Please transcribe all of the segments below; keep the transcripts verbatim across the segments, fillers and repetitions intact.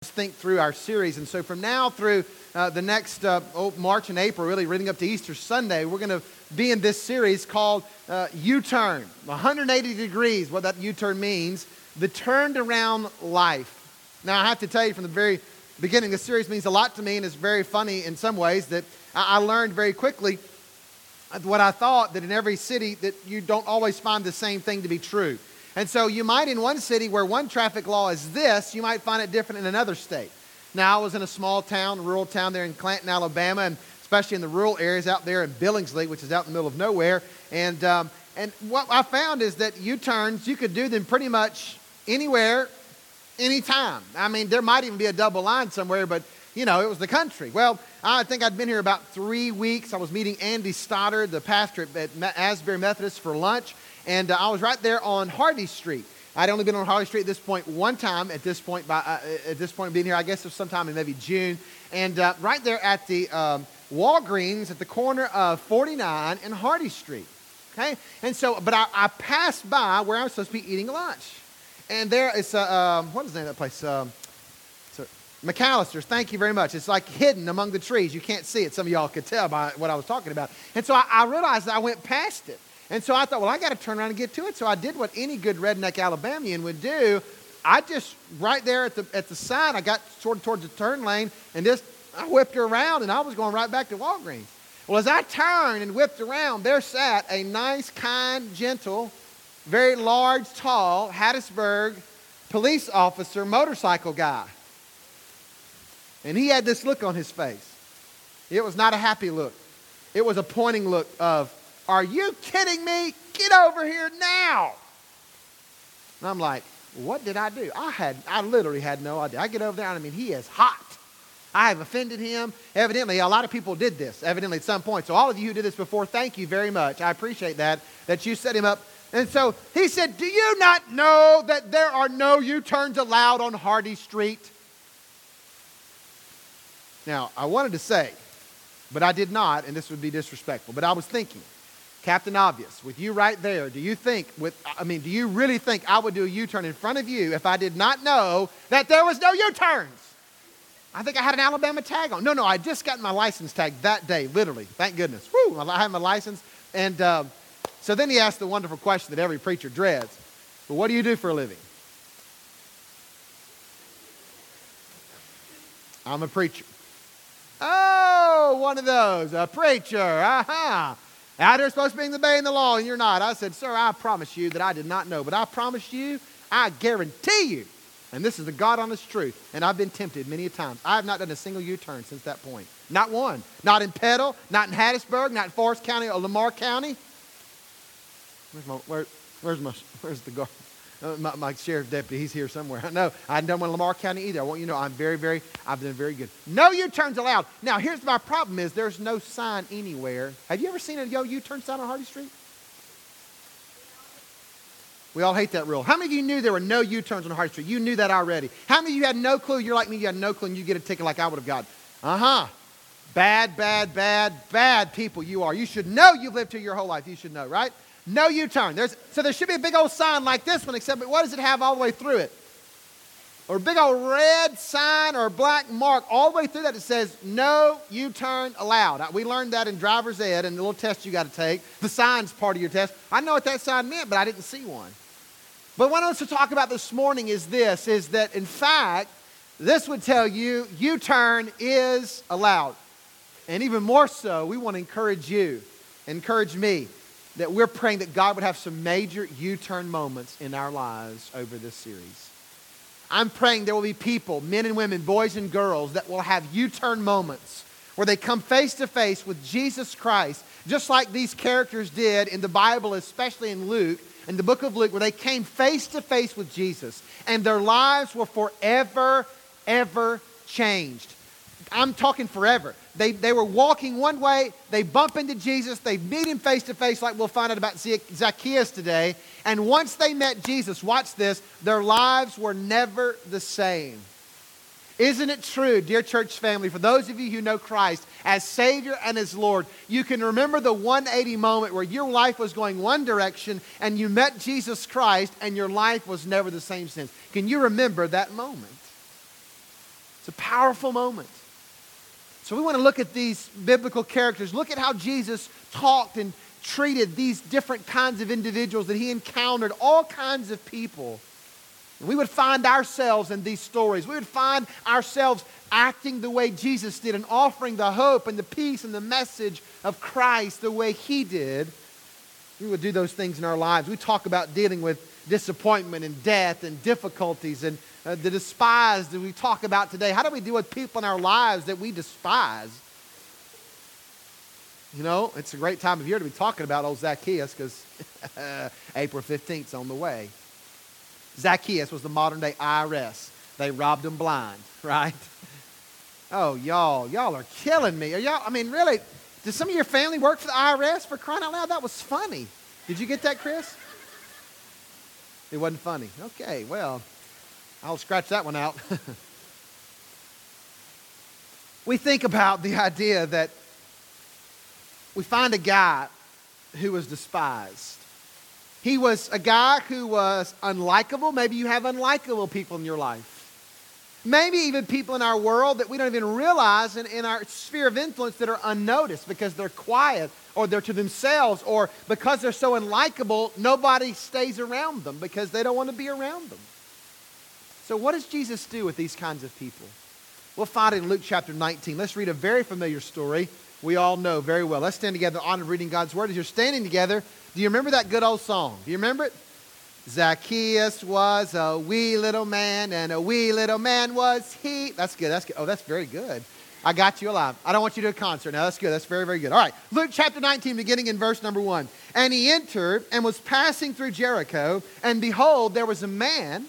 think through our series. And so from now through uh, the next uh, oh, March and April, really leading up to Easter Sunday, we're going to be in this series called uh, U-Turn. one hundred eighty degrees, what that U-turn means, the turned around life. Now I have to tell you from the very beginning, this series means a lot to me, and it's very funny in some ways that I, I learned very quickly what I thought, that in every city that you don't always find the same thing to be true. And so you might, in one city where one traffic law is this, you might find it different in another state. Now, I was in a small town, rural town there in Clanton, Alabama, and especially in the rural areas out there in Billingsley, which is out in the middle of nowhere. And um, and what I found is that U-turns, you could do them pretty much anywhere, anytime. I mean, there might even be a double line somewhere, but, you know, it was the country. Well, I think I'd been here about three weeks. I was meeting Andy Stoddard, the pastor at Asbury Methodist, for lunch. And uh, I was right there on Hardy Street. I'd only been on Hardy Street at this point one time. At this point, by uh, at this point being here, I guess it was sometime in maybe June. And uh, right there at the um, Walgreens at the corner of forty-nine and Hardy Street. Okay, and so, but I, I passed by where I was supposed to be eating lunch, and there is a um, what is the name of that place? Um, so McAllister's. Thank you very much. It's like hidden among the trees. You can't see it. Some of y'all could tell by what I was talking about. And so I, I realized that I went past it. And so I thought, well, I got to turn around and get to it. So I did what any good redneck Alabamian would do. I just, right there at the at the sign, I got sort of towards the turn lane, and just, I whipped her around, and I was going right back to Walgreens. Well, as I turned and whipped around, there sat a nice, kind, gentle, very large, tall Hattiesburg police officer, motorcycle guy. And he had this look on his face. It was not a happy look. It was a pointing look of, "Are you kidding me? Get over here now." And I'm like, what did I do? I had, I literally had no idea. I get over there, and I mean, he is hot. I have offended him. Evidently, a lot of people did this, evidently at some point. So all of you who did this before, thank you very much. I appreciate that, that you set him up. And so he said, "Do you not know that there are no U-turns allowed on Hardy Street?" Now, I wanted to say, but I did not, and this would be disrespectful, but I was thinking, Captain Obvious, with you right there, do you think, with I mean, do you really think I would do a U-turn in front of you if I did not know that there was no U-turns? I think I had an Alabama tag on. No, no, I just got my license tag that day, literally. Thank goodness. Woo, I had my license. And uh, so then he asked the wonderful question that every preacher dreads. Well, what do you do for a living? I'm a preacher. Oh, one of those, a preacher. Aha. Out here supposed to be in the bay in the law, and you're not. I said, "Sir, I promise you that I did not know. But I promise you, I guarantee you," and this is the God honest truth, and I've been tempted many a times. I have not done a single U-turn since that point. Not one. Not in Petal, not in Hattiesburg, not in Forest County or Lamar County. Where's my, where, where's my, where's the guard? Uh, my, my sheriff deputy, he's here somewhere. No, I haven't done one in Lamar County either. I want you to know I'm very, very, I've done very good. No U-turns allowed. Now, here's my problem is there's no sign anywhere. Have you ever seen a yo U-turn sign on Hardy Street? We all hate that rule. How many of you knew there were no U-turns on Hardy Street? You knew that already. How many of you had no clue? You're like me, you had no clue, and you get a ticket like I would have gotten. Uh-huh. Bad, bad, bad, bad people you are. You should know you've lived here your whole life. You should know, right? No U-turn. There's, so there should be a big old sign like this one, except what does it have all the way through it? Or a big old red sign or black mark all the way through that that says, "No U-turn allowed." We learned that in driver's ed and the little test you got to take. The sign's part of your test. I know what that sign meant, but I didn't see one. But what I want to talk about this morning is this, is that in fact, this would tell you U-turn is allowed. And even more so, we want to encourage you, encourage me, that we're praying that God would have some major U-turn moments in our lives over this series. I'm praying there will be people, men and women, boys and girls, that will have U-turn moments where they come face to face with Jesus Christ, just like these characters did in the Bible, especially in Luke, in the book of Luke, where they came face to face with Jesus, and their lives were forever, ever changed. I'm talking forever. They, they were walking one way, they bump into Jesus, they meet him face to face like we'll find out about Zacchaeus today. And once they met Jesus, watch this, their lives were never the same. Isn't it true, dear church family, for those of you who know Christ as Savior and as Lord, you can remember the one eighty moment where your life was going one direction and you met Jesus Christ and your life was never the same since. Can you remember that moment? It's a powerful moment. So we want to look at these biblical characters. Look at how Jesus talked and treated these different kinds of individuals that he encountered, all kinds of people. And we would find ourselves in these stories. We would find ourselves acting the way Jesus did and offering the hope and the peace and the message of Christ the way he did. We would do those things in our lives. We talk about dealing with disappointment and death and difficulties and uh, the despised that we talk about today. How do we deal with people in our lives that we despise? You know, it's a great time of year to be talking about old Zacchaeus because April fifteenth is on the way. Zacchaeus was the modern day I R S. They robbed him blind, right? Oh, y'all, y'all are killing me. Are y'all, I mean, really, did some of your family work for the I R S? For crying out loud, that was funny. Did you get that, Chris? It wasn't funny. Okay, well, I'll scratch that one out. We think about the idea that we find a guy who was despised. He was a guy who was unlikable. Maybe you have unlikable people in your life. Maybe even people in our world that we don't even realize in, in our sphere of influence that are unnoticed because they're quiet or they're to themselves or because they're so unlikable, nobody stays around them because they don't want to be around them. So what does Jesus do with these kinds of people? We'll find it in Luke chapter nineteen. Let's read a very familiar story we all know very well. Let's stand together in honor of reading God's Word. As you're standing together, do you remember that good old song? Do you remember it? Zacchaeus was a wee little man, and a wee little man was he. That's good. That's good. Oh, that's very good. I got you alive. I don't want you to do a concert now. That's good. That's very, very good. All right. Luke chapter nineteen, beginning in verse number one. And he entered and was passing through Jericho, and behold, there was a man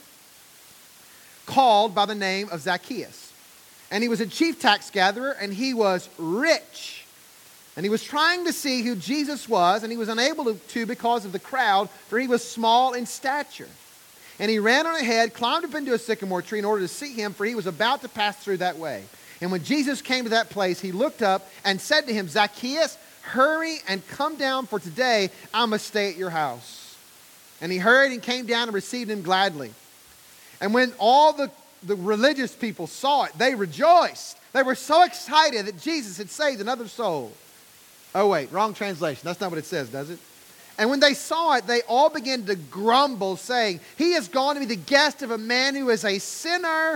called by the name of Zacchaeus. And he was a chief tax gatherer, and he was rich. And he was trying to see who Jesus was, and he was unable to, to because of the crowd, for he was small in stature. And he ran on ahead, climbed up into a sycamore tree in order to see him, for he was about to pass through that way. And when Jesus came to that place, he looked up and said to him, Zacchaeus, hurry and come down, for today I must stay at your house. And he hurried and came down and received him gladly. And when all the, the religious people saw it, they rejoiced. They were so excited that Jesus had saved another soul. Oh, wait, wrong translation. That's not what it says, does it? And when they saw it, they all began to grumble, saying, he has gone to be the guest of a man who is a sinner.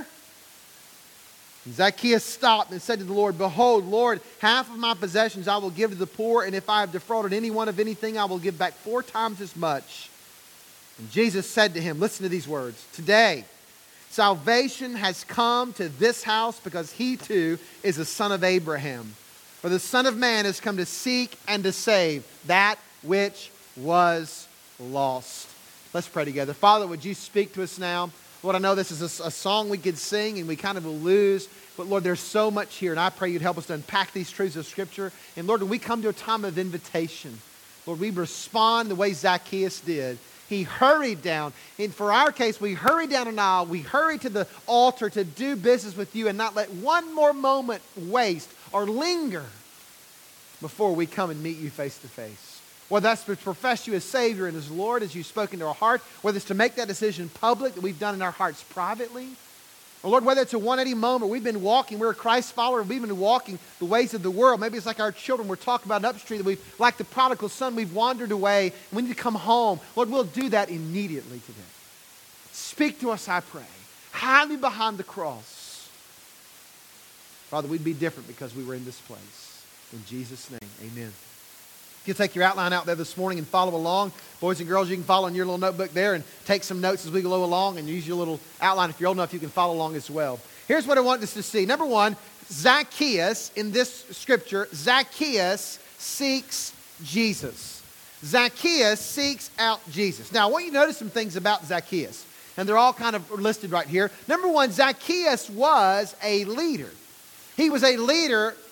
And Zacchaeus stopped and said to the Lord, behold, Lord, half of my possessions I will give to the poor, and if I have defrauded anyone of anything, I will give back four times as much. And Jesus said to him, listen to these words, today salvation has come to this house because he too is a son of Abraham. For the Son of Man has come to seek and to save that which was lost. Let's pray together. Father, would you speak to us now? Lord, I know this is a, a song we could sing and we kind of will lose. But Lord, there's so much here. And I pray you'd help us to unpack these truths of Scripture. And Lord, when we come to a time of invitation, Lord, we respond the way Zacchaeus did. He hurried down. And for our case, we hurried down an aisle. We hurried to the altar to do business with you and not let one more moment waste or linger before we come and meet you face to face. Whether that's to profess you as Savior and as Lord as you've spoken to our heart, whether it's to make that decision public that we've done in our hearts privately, or Lord, whether it's a one eighty moment, we've been walking, we're a Christ follower, we've been walking the ways of the world. Maybe it's like our children we're talking about in Upstreet, that we've, like the prodigal son, we've wandered away, and we need to come home. Lord, we'll do that immediately today. Speak to us, I pray. Hide me behind the cross. Father, we'd be different because we were in this place. In Jesus' name, amen. If you'll take your outline out there this morning and follow along. Boys and girls, you can follow in your little notebook there and take some notes as we go along and use your little outline. If you're old enough, you can follow along as well. Here's what I want us to see. Number one, Zacchaeus, in this scripture, Zacchaeus seeks Jesus. Zacchaeus seeks out Jesus. Now, I want you to notice some things about Zacchaeus. And they're all kind of listed right here. Number one, Zacchaeus was a leader. He was a leader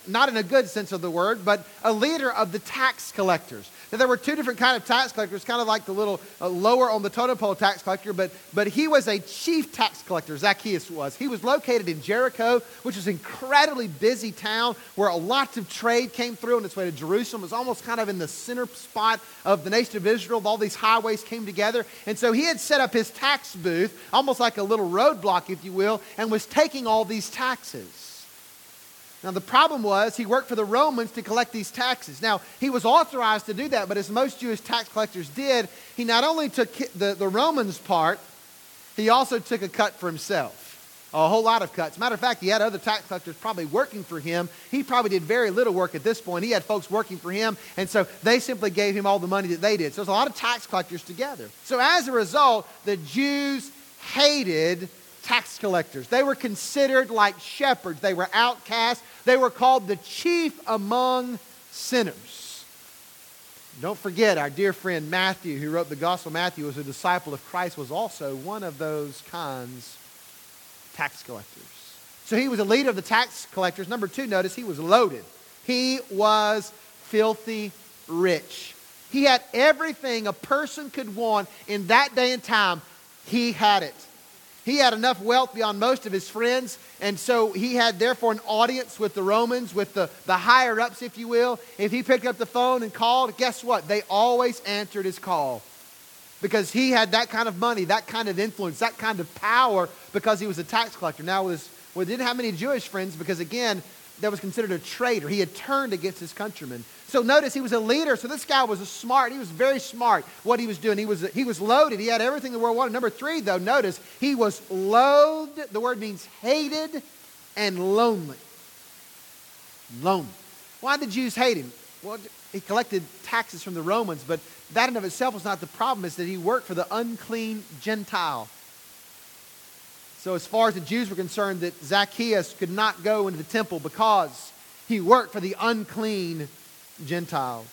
not in a good sense of the word, but a leader of the tax collectors. Now, there were two different kind of tax collectors, kind of like the little uh, lower on the totem pole tax collector, but, but he was a chief tax collector, Zacchaeus was. He was located in Jericho, which is an incredibly busy town where a lot of trade came through on its way to Jerusalem. It was almost kind of in the center spot of the nation of Israel. All these highways came together. And so he had set up his tax booth, almost like a little roadblock, if you will, and was taking all these taxes. Now, the problem was he worked for the Romans to collect these taxes. Now, he was authorized to do that, but as most Jewish tax collectors did, he not only took the, the Romans' part, he also took a cut for himself. A whole lot of cuts. Matter of fact, he had other tax collectors probably working for him. He probably did very little work at this point. He had folks working for him, and so they simply gave him all the money that they did. So there's a lot of tax collectors together. So as a result, the Jews hated tax collectors. They were considered like shepherds. They were outcasts. They were called the chief among sinners. Don't forget, our dear friend Matthew, who wrote the Gospel of Matthew, was a disciple of Christ, was also one of those kinds of tax collectors. So he was a leader of the tax collectors. Number two, notice he was loaded. He was filthy rich. He had everything a person could want in that day and time. He had it. He had enough wealth beyond most of his friends, and so he had therefore an audience with the Romans, with the, the higher-ups, if you will. If he picked up the phone and called, guess what? They always answered his call because he had that kind of money, that kind of influence, that kind of power because he was a tax collector. Now, was, well, he didn't have many Jewish friends because, again, that was considered a traitor. He had turned against his countrymen. So notice he was a leader. So this guy was a smart. He was very smart what he was doing. He was, he was loaded. He had everything the world wanted. Number three, though, notice he was loathed. The word means hated and lonely. Lonely. Why did the Jews hate him? Well, he collected taxes from the Romans, but that in of itself was not the problem. It's that he worked for the unclean Gentile. So as far as the Jews were concerned, that Zacchaeus could not go into the temple because he worked for the unclean Gentiles.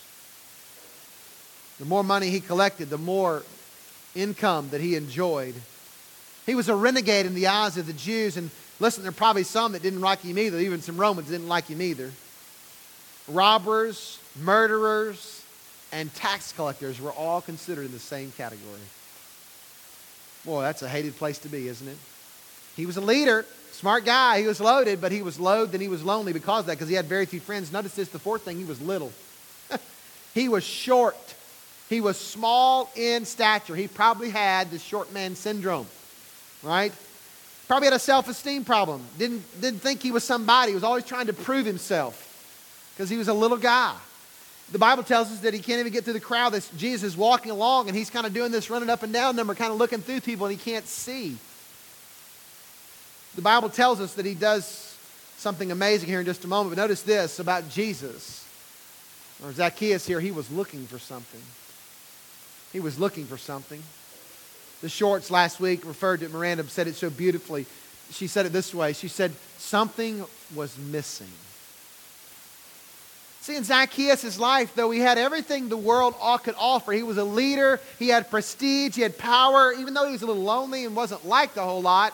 The more money he collected, the more income that he enjoyed. He was a renegade in the eyes of the Jews. And listen, there are probably some that didn't like him either. Even some Romans didn't like him either. Robbers, murderers, and tax collectors were all considered in the same category. Boy, that's a hated place to be, isn't it? He was a leader, smart guy. He was loaded, but he was loathed and he was lonely because of that, because he had very few friends. Notice this, the fourth thing, he was little. He was short. He was small in stature. He probably had the short man syndrome, right? Probably had a self-esteem problem. Didn't, didn't think he was somebody. He was always trying to prove himself because he was a little guy. The Bible tells us that he can't even get through the crowd. That Jesus is walking along and he's kind of doing this running up and down number, kind of looking through people, and he can't see. The Bible tells us that he does something amazing here in just a moment. But notice this about Jesus, or Zacchaeus here, he was looking for something. He was looking for something. The Shorts last week referred to it. Miranda said it so beautifully. She said it this way. She said, something was missing. See, in Zacchaeus' life, though he had everything the world could offer, he was a leader, he had prestige, he had power, even though he was a little lonely and wasn't liked a whole lot,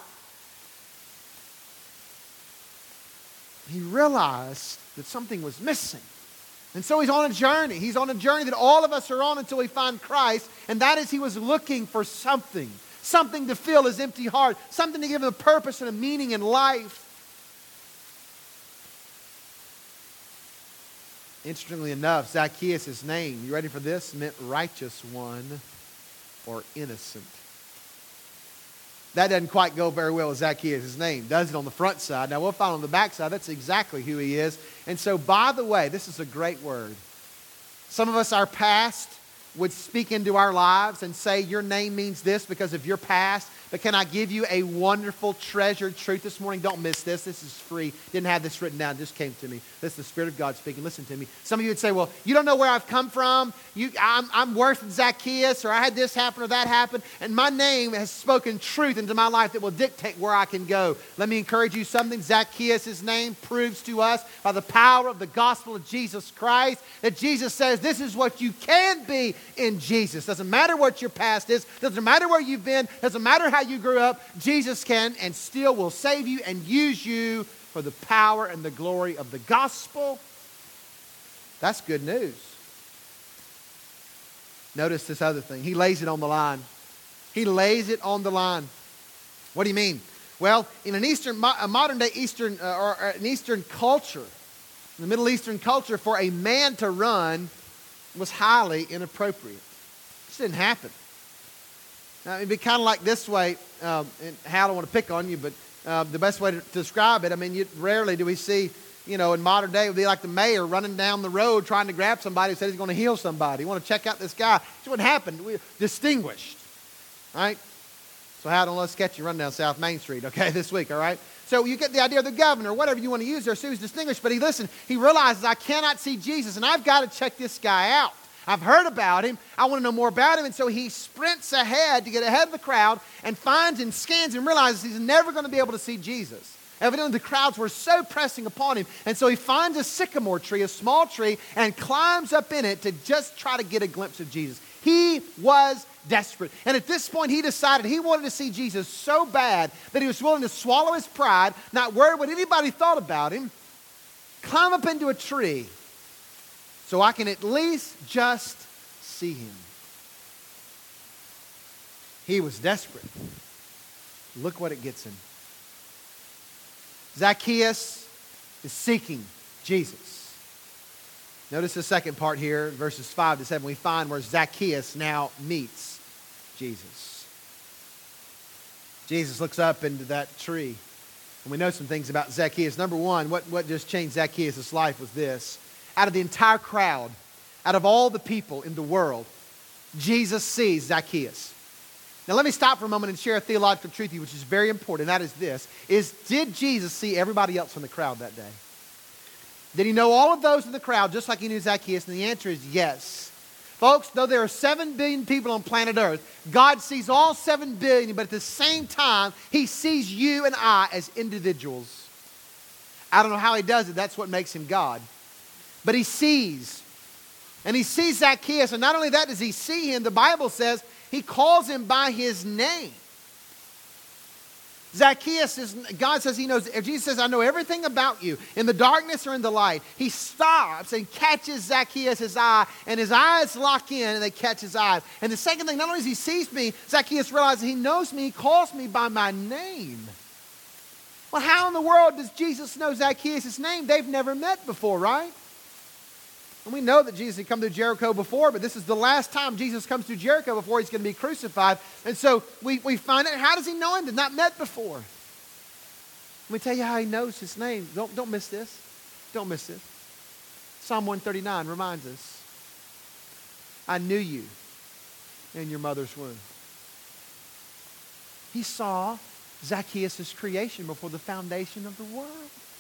he realized that something was missing. And so he's on a journey. He's on a journey that all of us are on until we find Christ, and that is he was looking for something, something to fill his empty heart, something to give him a purpose and a meaning in life. Interestingly enough, Zacchaeus' name, you ready for this, meant righteous one or innocent. That doesn't quite go very well with Zacchaeus' name, does it, on the front side? Now, we'll find on the back side, that's exactly who he is. And so, by the way, this is a great word. Some of us, our past would speak into our lives and say, your name means this because of your past. But can I give you a wonderful, treasured truth this morning? Don't miss this. This is free. Didn't have this written down. It just came to me. This is the Spirit of God speaking. Listen to me. Some of you would say, well, you don't know where I've come from. You, I'm, I'm worse than Zacchaeus, or I had this happen or that happen. And my name has spoken truth into my life that will dictate where I can go. Let me encourage you something. Zacchaeus' name proves to us by the power of the gospel of Jesus Christ that Jesus says this is what you can be in Jesus. Doesn't matter what your past is. Doesn't matter where you've been. Doesn't matter how you grew up. Jesus can and still will save you and use you for the power and the glory of the gospel. That's good news. Notice this other thing. He lays it on the line. He lays it on the line. What do you mean? Well, in an Eastern, a modern day Eastern, uh, or an Eastern culture, in the Middle Eastern culture, for a man to run was highly inappropriate. This didn't happen. Now, it'd be kind of like this way, um, and Hal, I don't want to pick on you, but uh, the best way to, to describe it, I mean, you, rarely do we see, you know, in modern day, it would be like the mayor running down the road trying to grab somebody who says he's going to heal somebody. You want to check out this guy. That's what happened. We're distinguished, right? So Hal, don't let us catch you running down South Main Street, okay, this week, all right? So you get the idea of the governor, whatever you want to use there. So he's distinguished, but he, listen, he realizes I cannot see Jesus, and I've got to check this guy out. I've heard about him. I want to know more about him. And so he sprints ahead to get ahead of the crowd and finds and scans and realizes he's never going to be able to see Jesus. Evidently, the crowds were so pressing upon him. And so he finds a sycamore tree, a small tree, and climbs up in it to just try to get a glimpse of Jesus. He was desperate. And at this point, he decided he wanted to see Jesus so bad that he was willing to swallow his pride, not worry what anybody thought about him, climb up into a tree so I can at least just see him. He was desperate. Look what it gets him. Zacchaeus is seeking Jesus. Notice the second part here, verses five to seven. We find where Zacchaeus now meets Jesus. Jesus looks up into that tree, and we know some things about Zacchaeus. Number one, what, what just changed Zacchaeus' life was this. Out of the entire crowd, out of all the people in the world, Jesus sees Zacchaeus. Now let me stop for a moment and share a theological truth with you, which is very important. That is this, is did Jesus see everybody else in the crowd that day? Did he know all of those in the crowd just like he knew Zacchaeus? And the answer is yes. Folks, though there are seven billion people on planet Earth, God sees all seven billion, but at the same time, he sees you and I as individuals. I don't know how he does it. That's what makes him God. But he sees. And he sees Zacchaeus. And not only that does he see him, the Bible says he calls him by his name. Zacchaeus is, God says he knows, Jesus says, I know everything about you. In the darkness or in the light. He stops and catches Zacchaeus' eye. And his eyes lock in and they catch his eyes. And the second thing, not only does he sees me, Zacchaeus realizes he knows me. He calls me by my name. Well, how in the world does Jesus know Zacchaeus' name? They've never met before, right? And we know that Jesus had come through Jericho before, but this is the last time Jesus comes through Jericho before he's going to be crucified. And so we, we find out, how does he know him? They've not met before. Let me tell you how he knows his name. Don't, don't miss this. Don't miss this. Psalm one thirty-nine reminds us, I knew you in your mother's womb. He saw Zacchaeus' creation before the foundation of the world.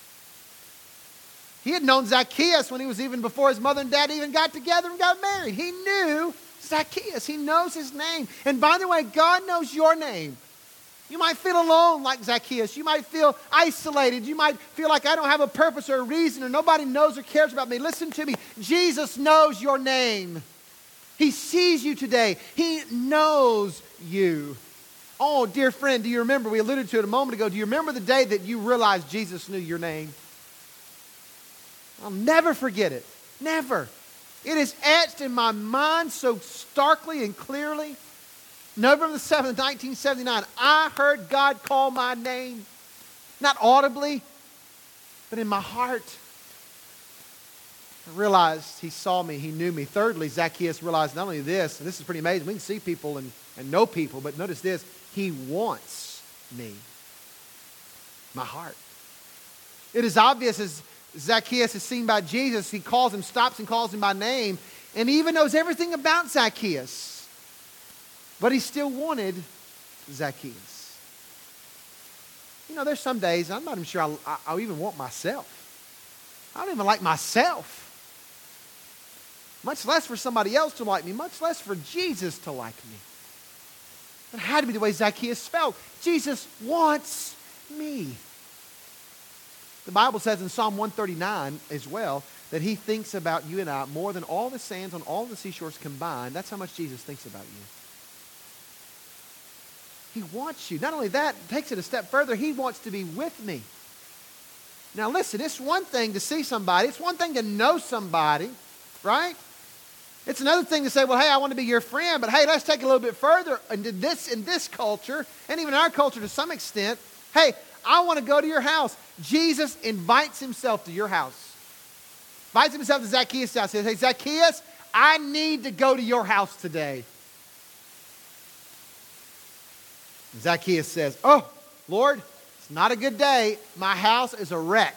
He had known Zacchaeus when he was even before his mother and dad even got together and got married. He knew Zacchaeus. He knows his name. And by the way, God knows your name. You might feel alone like Zacchaeus. You might feel isolated. You might feel like I don't have a purpose or a reason or nobody knows or cares about me. Listen to me. Jesus knows your name. He sees you today. He knows you. Oh, dear friend, do you remember, we alluded to it a moment ago, do you remember the day that you realized Jesus knew your name? I'll never forget it. Never. It is etched in my mind so starkly and clearly. November the seventh, nineteen seventy-nine, I heard God call my name. Not audibly, but in my heart. I realized he saw me, he knew me. Thirdly, Zacchaeus realized not only this, and this is pretty amazing, we can see people and, and know people, but notice this, he wants me. My heart. It is obvious as Zacchaeus is seen by Jesus, he calls him, stops and calls him by name, and he even knows everything about Zacchaeus. But he still wanted Zacchaeus. You know, there's some days, I'm not even sure I'll, I'll even want myself. I don't even like myself. Much less for somebody else to like me, much less for Jesus to like me. It had to be the way Zacchaeus felt. Jesus wants me. The Bible says in Psalm one thirty-nine as well that he thinks about you and I more than all the sands on all the seashores combined. That's how much Jesus thinks about you. He wants you. Not only that, takes it a step further, he wants to be with me. Now listen, it's one thing to see somebody. It's one thing to know somebody, right? It's another thing to say, well, hey, I want to be your friend. But hey, let's take it a little bit further into this, in this culture, and even our culture to some extent. Hey, I want to go to your house. Jesus invites himself to your house. Invites himself to Zacchaeus' house. He says, hey, Zacchaeus, I need to go to your house today. And Zacchaeus says, oh, Lord, it's not a good day. My house is a wreck.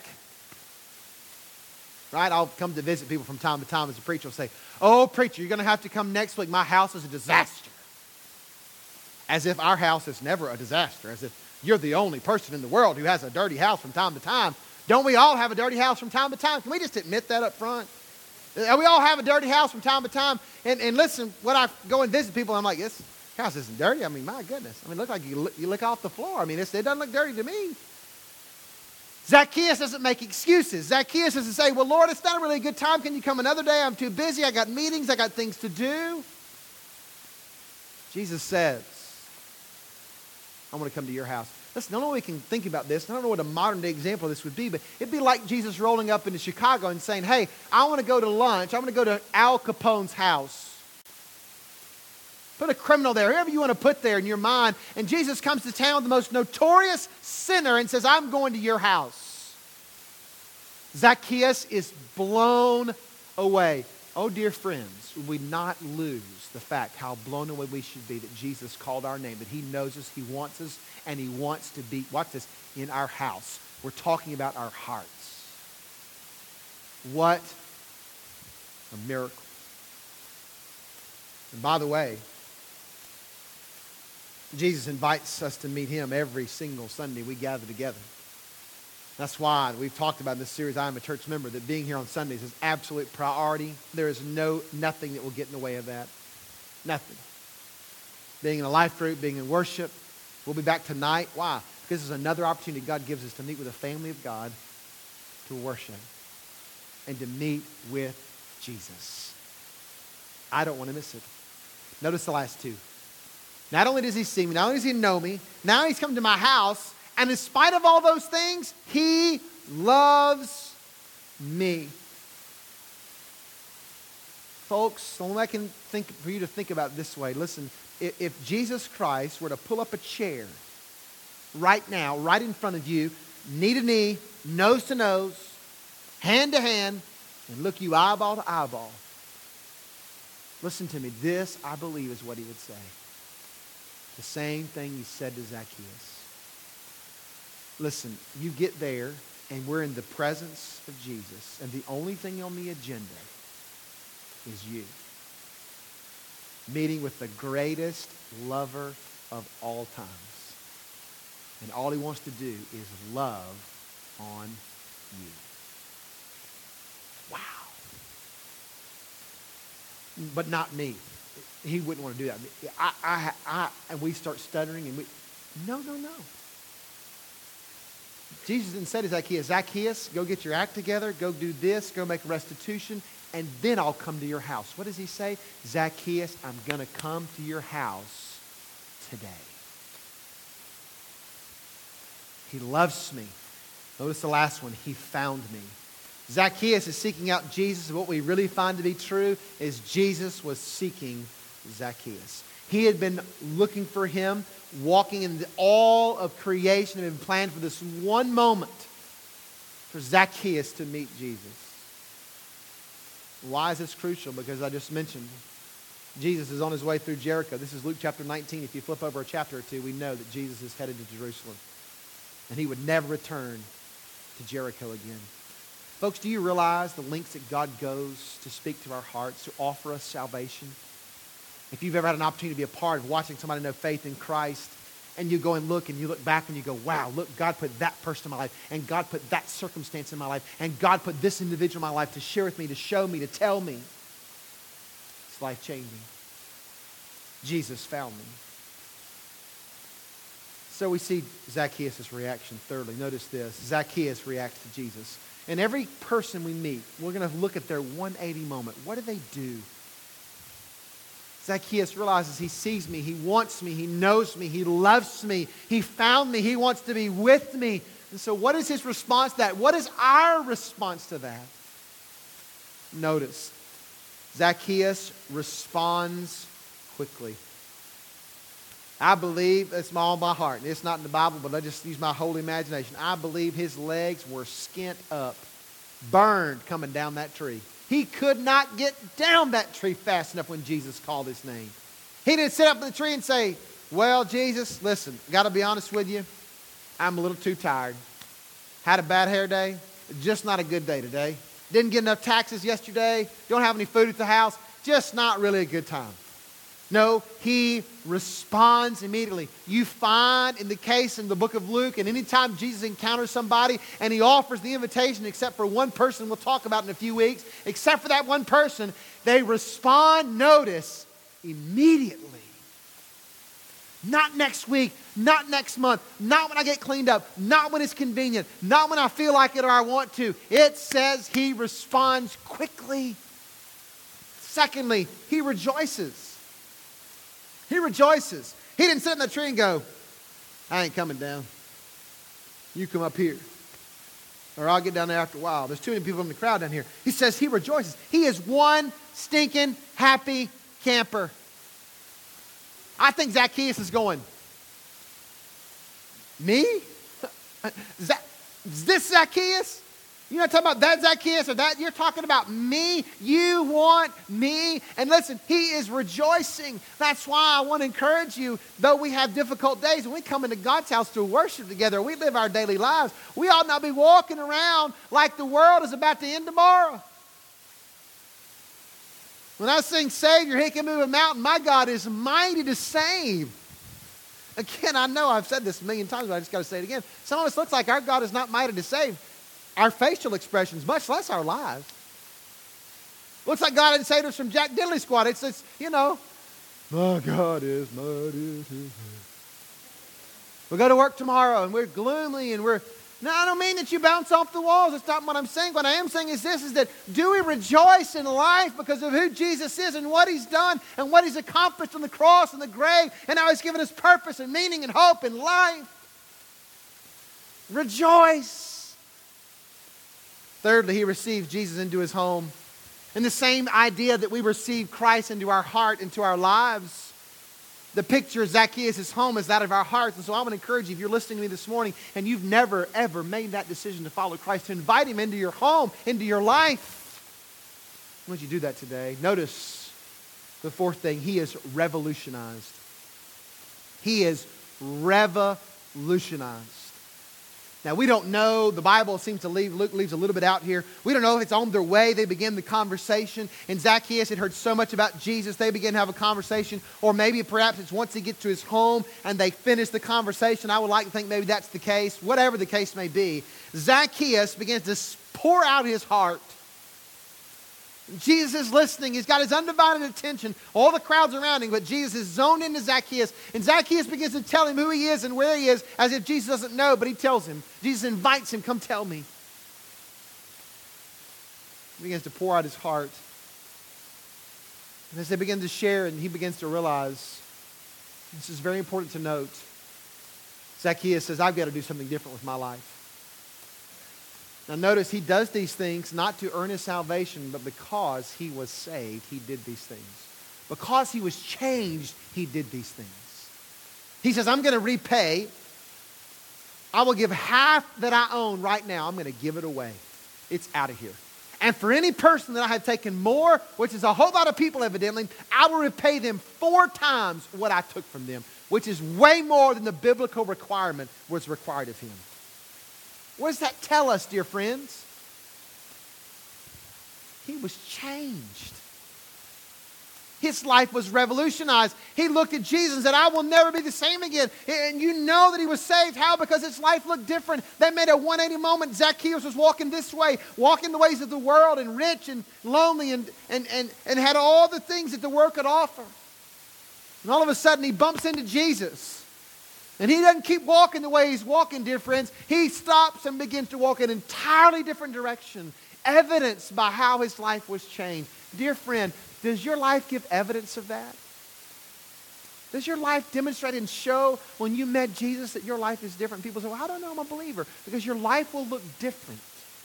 Right? I'll come to visit people from time to time as a preacher. I'll say, oh, preacher, you're going to have to come next week. My house is a disaster. As if our house is never a disaster. As if you're the only person in the world who has a dirty house from time to time. Don't we all have a dirty house from time to time? Can we just admit that up front? We all have a dirty house from time to time. And, and listen, when I go and visit people, I'm like, this house isn't dirty. I mean, my goodness. I mean, it looks like you, you lick off the floor. I mean, it's, it doesn't look dirty to me. Zacchaeus doesn't make excuses. Zacchaeus doesn't say, well, Lord, it's not a really good time. Can you come another day? I'm too busy. I got meetings. I got things to do. Jesus says, I want to come to your house. Listen, I don't know if we can think about this. I don't know what a modern day example of this would be, but it'd be like Jesus rolling up into Chicago and saying, hey, I want to go to lunch. I want to go to Al Capone's house. Put a criminal there, whoever you want to put there in your mind. And Jesus comes to town, the most notorious sinner, and says, I'm going to your house. Zacchaeus is blown away. Oh, dear friends, would we not lose the fact how blown away we should be that Jesus called our name, that he knows us, he wants us, and he wants to be, watch this, in our house. We're talking about our hearts. What a miracle. And by the way, Jesus invites us to meet him every single Sunday we gather together. That's why we've talked about in this series, I Am a Church Member, that being here on Sundays is absolute priority. There is no nothing that will get in the way of that. Nothing. Being in a life group, being in worship. We'll be back tonight. Why? Because this is another opportunity God gives us to meet with the family of God, to worship, and to meet with Jesus. I don't want to miss it. Notice the last two. Not only does he see me, not only does he know me, now he's come to my house, and in spite of all those things, he loves me. Folks, the only way I can think for you to think about it this way, listen, if, if Jesus Christ were to pull up a chair right now, right in front of you, knee to knee, nose to nose, hand to hand, and look you eyeball to eyeball, listen to me, this, I believe, is what he would say. The same thing he said to Zacchaeus. Listen, you get there, and we're in the presence of Jesus, and the only thing on the agenda is you. Meeting with the greatest lover of all times. And all he wants to do is love on you. Wow. But not me. He wouldn't want to do that. I, I, I, and we start stuttering and we, no, no, no. Jesus didn't say to Zacchaeus, Zacchaeus, go get your act together, go do this, go make restitution, and then I'll come to your house. What does he say? Zacchaeus, I'm going to come to your house today. He loves me. Notice the last one. He found me. Zacchaeus is seeking out Jesus, and what we really find to be true is Jesus was seeking Zacchaeus. He had been looking for him, walking in the, all of creation had been planned for this one moment for Zacchaeus to meet Jesus. Why is this crucial? Because I just mentioned Jesus is on his way through Jericho. This is Luke chapter nineteen. If you flip over a chapter or two, we know that Jesus is headed to Jerusalem. And he would never return to Jericho again. Folks, do you realize the lengths that God goes to speak to our hearts, to offer us salvation? If you've ever had an opportunity to be a part of watching somebody know faith in Christ, and you go and look and you look back and you go, wow, look, God put that person in my life, and God put that circumstance in my life, and God put this individual in my life to share with me, to show me, to tell me. It's life-changing. Jesus found me. So we see Zacchaeus' reaction thirdly. Notice this. Zacchaeus reacts to Jesus. And every person we meet, we're going to look at their one eighty moment. What do they do? Zacchaeus realizes he sees me, he wants me, he knows me, he loves me, he found me, he wants to be with me. And so what is his response to that? What is our response to that? Notice, Zacchaeus responds quickly. I believe, it's all my heart, and it's not in the Bible, but I just use my holy imagination. I believe his legs were skint up, burned coming down that tree. He could not get down that tree fast enough when Jesus called his name. He didn't sit up in the tree and say, well, Jesus, listen, got to be honest with you, I'm a little too tired. Had a bad hair day, just not a good day today. Didn't get enough taxes yesterday, don't have any food at the house, just not really a good time. No, he responds immediately. You find in the case in the book of Luke, and anytime Jesus encounters somebody and he offers the invitation, except for one person we'll talk about in a few weeks, except for that one person, they respond, notice, immediately. Not next week, not next month, not when I get cleaned up, not when it's convenient, not when I feel like it or I want to. It says he responds quickly. Secondly, he rejoices. He rejoices. He didn't sit in the tree and go, I ain't coming down. You come up here. Or I'll get down there after a while. There's too many people in the crowd down here. He says he rejoices. He is one stinking happy camper. I think Zacchaeus is going, me? Is, that, is this Zacchaeus? You're not talking about that Zacchaeus or that. You're talking about me. You want me. And listen, he is rejoicing. That's why I want to encourage you, though we have difficult days, when we come into God's house to worship together, we live our daily lives, we ought not be walking around like the world is about to end tomorrow. When I sing Savior, He can move a mountain, my God is mighty to save. Again, I know I've said this a million times, but I just got to say it again. Some of us looks like our God is not mighty to save. Our facial expressions, much less our lives. Looks like God didn't save us from Jack Diddley Squad. It's, it's, you know, my God is mighty to save. We go to work tomorrow and we're gloomy and we're, no, I don't mean that you bounce off the walls. That's not what I'm saying. What I am saying is this, is that do we rejoice in life because of who Jesus is and what He's done and what He's accomplished on the cross and the grave and how He's given us purpose and meaning and hope in life? Rejoice. Thirdly, he received Jesus into his home. And the same idea that we receive Christ into our heart, into our lives. The picture of Zacchaeus' home is that of our hearts. And so I want to encourage you, if you're listening to me this morning and you've never, ever made that decision to follow Christ, to invite Him into your home, into your life. Why don't you do that today? Notice the fourth thing. He is revolutionized. He is revolutionized. Now, we don't know. The Bible seems to leave, Luke leaves a little bit out here. We don't know if it's on their way. They begin the conversation. And Zacchaeus had heard so much about Jesus, they begin to have a conversation. Or maybe perhaps it's once he gets to his home and they finish the conversation. I would like to think maybe that's the case. Whatever the case may be, Zacchaeus begins to pour out his heart. Jesus is listening. He's got his undivided attention. All the crowd's around him, but Jesus is zoned into Zacchaeus. And Zacchaeus begins to tell him who he is and where he is, as if Jesus doesn't know, but he tells him. Jesus invites him, come tell me. He begins to pour out his heart. And as they begin to share, and he begins to realize, this is very important to note, Zacchaeus says, I've got to do something different with my life. Now notice, he does these things not to earn his salvation, but because he was saved, he did these things. Because he was changed, he did these things. He says, I'm going to repay. I will give half that I own right now. I'm going to give it away. It's out of here. And for any person that I have taken more, which is a whole lot of people evidently, I will repay them four times what I took from them, which is way more than the biblical requirement was required of him. What does that tell us, dear friends? He was changed. His life was revolutionized. He looked at Jesus and said, I will never be the same again. And you know that he was saved. How? Because his life looked different. They made a one eighty moment. Zacchaeus was walking this way, walking the ways of the world, and rich and lonely, and, and, and, and had all the things that the world could offer. And all of a sudden he bumps into Jesus. And he doesn't keep walking the way he's walking, dear friends. He stops and begins to walk in an entirely different direction, evidenced by how his life was changed. Dear friend, does your life give evidence of that? Does your life demonstrate and show when you met Jesus that your life is different? People say, well, I don't know, I'm a believer. Because your life will look different.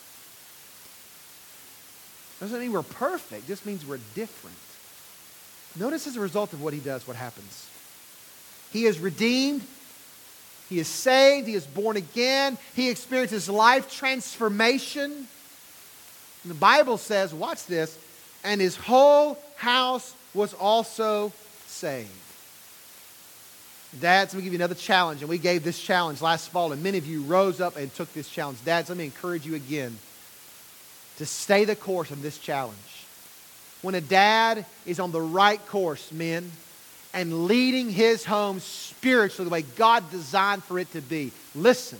Doesn't mean we're perfect, just means we're different. Notice as a result of what he does, what happens. He is redeemed. He is saved. He is born again. He experiences life transformation. And the Bible says, watch this, and his whole house was also saved. Dads, let me give you another challenge. And we gave this challenge last fall, and many of you rose up and took this challenge. Dads, let me encourage you again to stay the course of this challenge. When a dad is on the right course, men, and leading his home spiritually the way God designed for it to be, listen,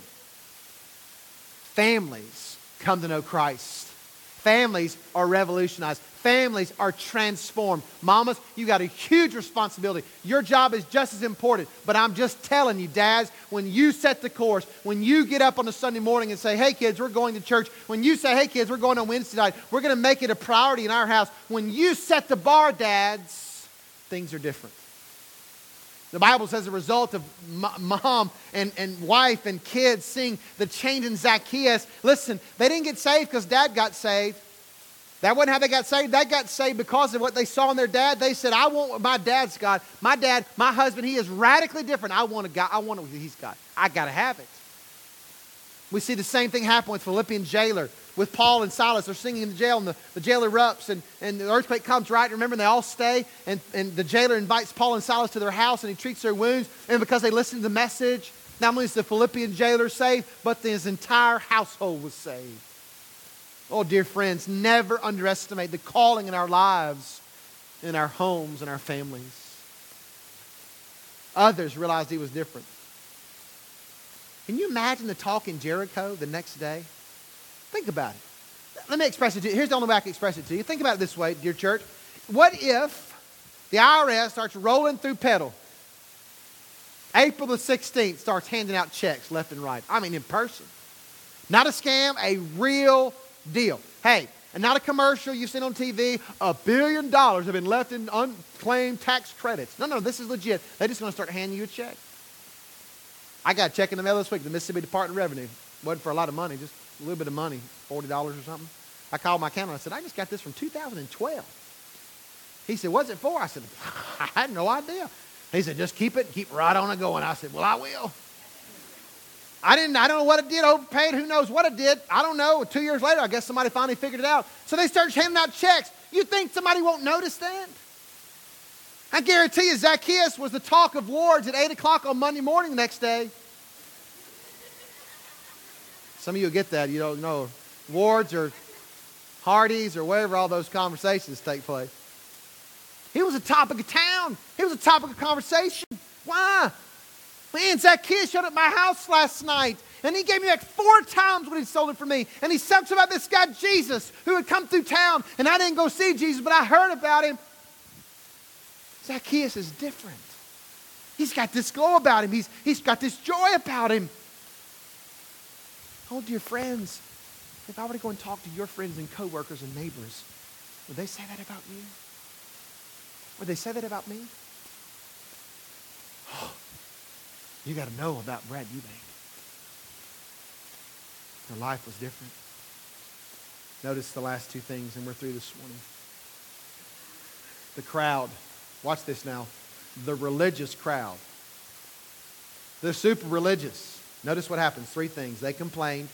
families come to know Christ. Families are revolutionized. Families are transformed. Mamas, you got a huge responsibility. Your job is just as important. But I'm just telling you, dads, when you set the course, when you get up on a Sunday morning and say, hey kids, we're going to church. When you say, hey kids, we're going on Wednesday night. We're going to make it a priority in our house. When you set the bar, dads, things are different. The Bible says, as a result of mom and, and wife and kids seeing the change in Zacchaeus, listen, they didn't get saved because dad got saved. That wasn't how they got saved. They got saved because of what they saw in their dad. They said, I want what my dad's got. My dad, my husband, he is radically different. I want a guy. I want what he's got. I got to have it. We see the same thing happen with Philippian jailer. With Paul and Silas, they're singing in the jail, and the, the jail erupts, and, and the earthquake comes, right? Remember, and they all stay, and, and the jailer invites Paul and Silas to their house, and he treats their wounds, and because they listened to the message, not only is the Philippian jailer saved, but his entire household was saved. Oh, dear friends, never underestimate the calling in our lives, in our homes, and our families. Others realized he was different. Can you imagine the talk in Jericho the next day? Think about it. Let me express it to you. Here's the only way I can express it to you. Think about it this way, dear church. What if the I R S starts rolling through pedal? April the sixteenth starts handing out checks left and right. I mean, in person. Not a scam, a real deal. Hey, and not a commercial you've seen on T V. A billion dollars have been left in unclaimed tax credits. No, no, this is legit. They're just going to start handing you a check. I got a check in the mail this week, the Mississippi Department of Revenue. Wasn't for a lot of money, just a little bit of money, forty dollars or something. I called my accountant. I said, I just got this from two thousand twelve. He said, what's it for? I said, I had no idea. He said, just keep it, keep right on it going. I said, well, I will. I didn't, I don't know what it did, overpaid, who knows what it did. I don't know. Two years later, I guess somebody finally figured it out. So they started handing out checks. You think somebody won't notice that? I guarantee you, Zacchaeus was the talk of wards at eight o'clock on Monday morning the next day. Some of you will get that. You don't know. Wards or Hardee's or wherever all those conversations take place. He was a topic of town. He was a topic of conversation. Why? Man, Zacchaeus showed up at my house last night, and he gave me back four times what he sold it for me. And he talks about this guy, Jesus, who had come through town, and I didn't go see Jesus, but I heard about him. Zacchaeus is different. He's got this glow about him. He's, he's got this joy about him. Oh, dear friends, if I were to go and talk to your friends and coworkers and neighbors, would they say that about you? Would they say that about me? Oh, you got to know about Brad Eubank. Their life was different. Notice the last two things, and we're through this morning. The crowd. Watch this now. The religious crowd. They're super religious. Notice what happens. Three things. They complained.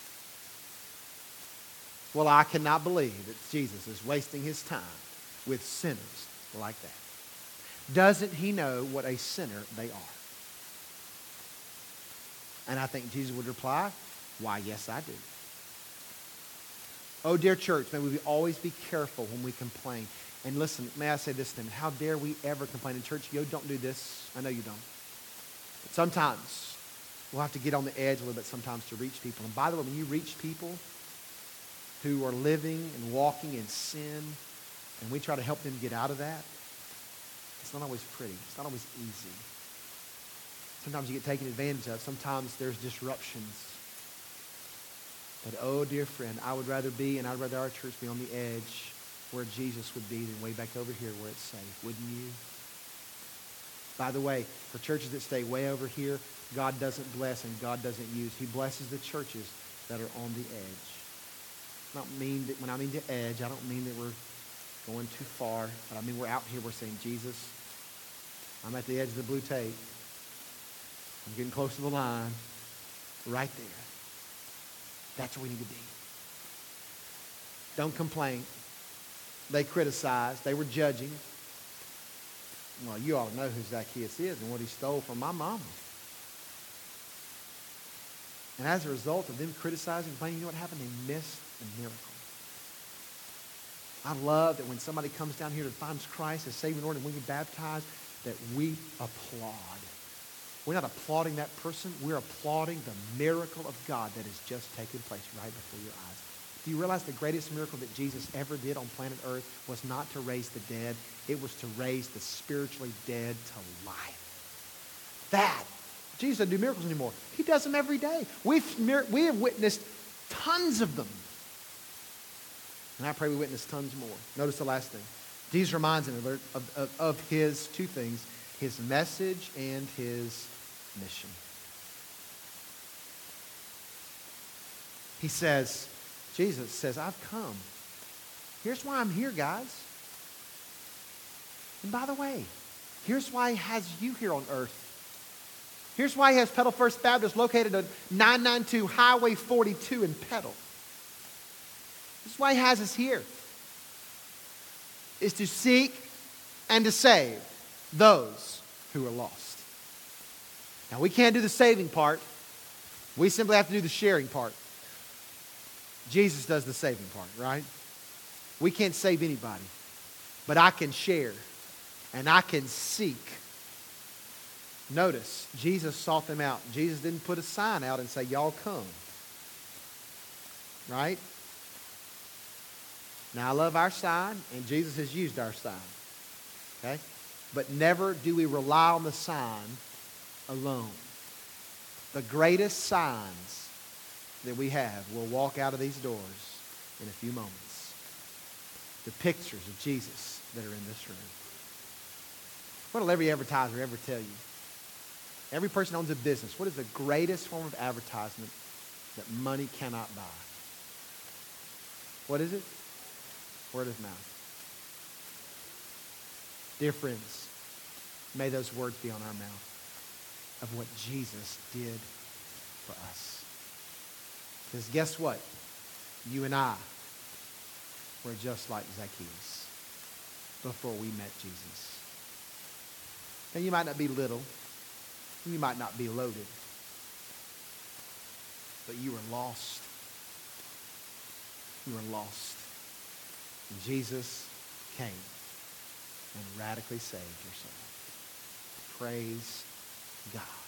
Well, I cannot believe that Jesus is wasting his time with sinners like that. Doesn't he know what a sinner they are? And I think Jesus would reply, why, yes, I do. Oh, dear church, may we always be careful when we complain. And listen, may I say this to them, how dare we ever complain in church? Yo, don't do this. I know you don't. But sometimes we'll have to get on the edge a little bit sometimes to reach people. And by the way, when you reach people who are living and walking in sin, and we try to help them get out of that, it's not always pretty. It's not always easy. Sometimes you get taken advantage of. Sometimes there's disruptions. But oh, dear friend, I would rather be, and I'd rather our church be on the edge where Jesus would be than way back over here where it's safe. Wouldn't you? By the way, for churches that stay way over here, God doesn't bless and God doesn't use. He blesses the churches that are on the edge. I don't mean that when I mean the edge, I don't mean that we're going too far, but I mean we're out here, we're saying, Jesus, I'm at the edge of the blue tape. I'm getting close to the line. Right there. That's where we need to be. Don't complain. They criticized. They were judging. Well, you ought to know who Zacchaeus is and what he stole from my mama. And as a result of them criticizing, complaining, you know what happened? They missed the miracle. I love that when somebody comes down here to find Christ as Savior and Lord and we get baptized, that we applaud. We're not applauding that person. We're applauding the miracle of God that has just taken place right before your eyes. Do you realize the greatest miracle that Jesus ever did on planet Earth was not to raise the dead? It was to raise the spiritually dead to life. That. Jesus doesn't do miracles anymore. He does them every day. We've, we have witnessed tons of them. And I pray we witness tons more. Notice the last thing. Jesus reminds him of, of, of his two things, his message and his mission. He says, Jesus says, I've come. Here's why I'm here, guys. And by the way, here's why he has you here on earth. Here's why he has Petal First Baptist located at nine ninety-two Highway forty-two in Petal. This is why he has us here. Is to seek and to save those who are lost. Now, we can't do the saving part. We simply have to do the sharing part. Jesus does the saving part, right? We can't save anybody. But I can share. And I can seek. Notice, Jesus sought them out. Jesus didn't put a sign out and say, y'all come. Right? Now, I love our sign, and Jesus has used our sign. Okay? But never do we rely on the sign alone. The greatest signs that we have will walk out of these doors in a few moments. The pictures of Jesus that are in this room. What will every advertiser ever tell you? Every person owns a business. What is the greatest form of advertisement that money cannot buy? What is it? Word of mouth. Dear friends, may those words be on our mouth of what Jesus did for us. Because guess what? You and I were just like Zacchaeus before we met Jesus. And you might not be little. You might not be loaded. But you were lost. You were lost. And Jesus came and radically saved your soul. Praise God.